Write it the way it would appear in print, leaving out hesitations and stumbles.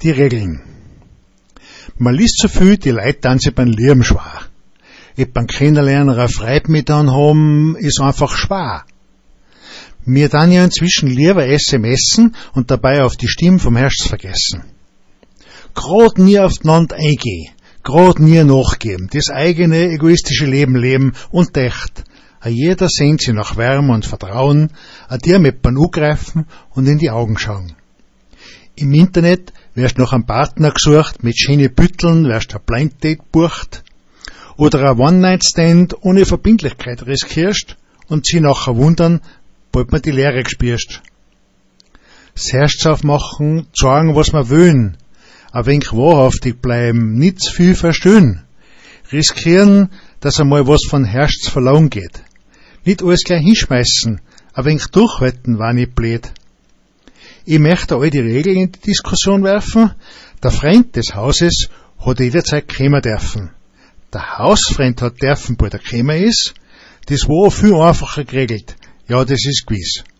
Die Regeln. Man liest so viel, die Leute dann sich beim Leben schwer. Beim Kennenlernen eine Freude mit haben, ist einfach schwer. Wir dann ja inzwischen lieber SMSen und dabei auf die Stimme vom Herz vergessen. Grad nie aufeinander eingehen, grad nie nachgeben, das eigene egoistische Leben leben und echt. A jeder sehnt sich nach Wärme und Vertrauen, a dir mit beim angreifen und in die Augen schauen. Im Internet wirst nach einem Partner gesucht, mit schönen Bütteln wirst ein Blind Date bucht oder ein One-Night-Stand ohne Verbindlichkeit riskierst und sie nachher wundern, bald man die Leere gespürst. Das Herz aufmachen, sagen, was wir wollen, ein wenig wahrhaftig bleiben, nicht zu viel verstehen, riskieren, dass einmal was von Herz verloren geht. Nicht alles gleich hinschmeißen, ein wenig durchhalten war nicht blöd. Ich möchte all die Regeln in die Diskussion werfen. Der Freund des Hauses hat jederzeit kommen dürfen. Der Hausfreund hat dürfen, bald er gekommen ist. Das war viel einfacher geregelt. Ja, das ist gewiss.